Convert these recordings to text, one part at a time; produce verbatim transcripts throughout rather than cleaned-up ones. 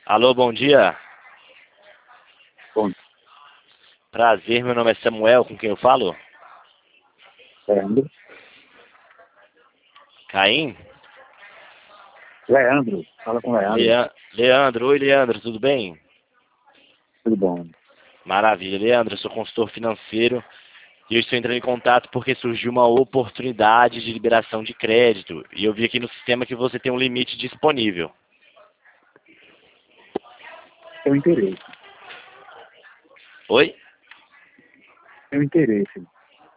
Alô, bom dia. Bom, Prazer, meu nome é Samuel, com quem eu falo? Leandro. Caim? Leandro, fala com Leandro. Lea- Leandro, oi Leandro, tudo bem? Tudo bom? Maravilha, Leandro, eu sou consultor financeiro e eu estou entrando em contato porque surgiu uma oportunidade de liberação de crédito e eu vi aqui no sistema que você tem um limite disponível. Tenho interesse. Oi? Tenho interesse.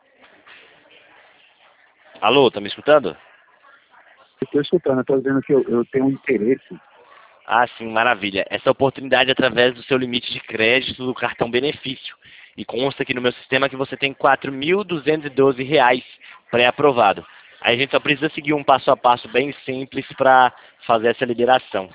Alô, tá me escutando? Estou escutando, estou dizendo que eu, eu tenho um interesse. Ah, sim, maravilha. Essa oportunidade é através do seu limite de crédito do cartão benefício. E consta aqui no meu sistema que você tem quatro mil duzentos e doze reais pré-aprovado. Aí a gente só precisa seguir um passo a passo bem simples para fazer essa liberação.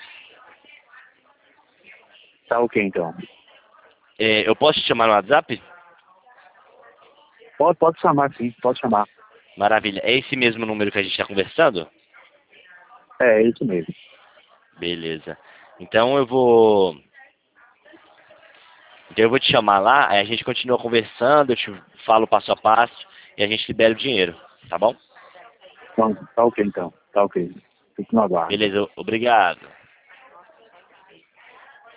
Tá ok, então. É, eu posso te chamar no WhatsApp? Pode, pode chamar, sim, pode chamar. Maravilha. É esse mesmo número que a gente está conversando? É, é isso mesmo. Beleza. Então eu vou. Então eu vou te chamar lá, aí a gente continua conversando, eu te falo passo a passo e a gente libera o dinheiro, tá bom? Então, tá ok, então. Tá ok. Fico no aguardo. Beleza, obrigado.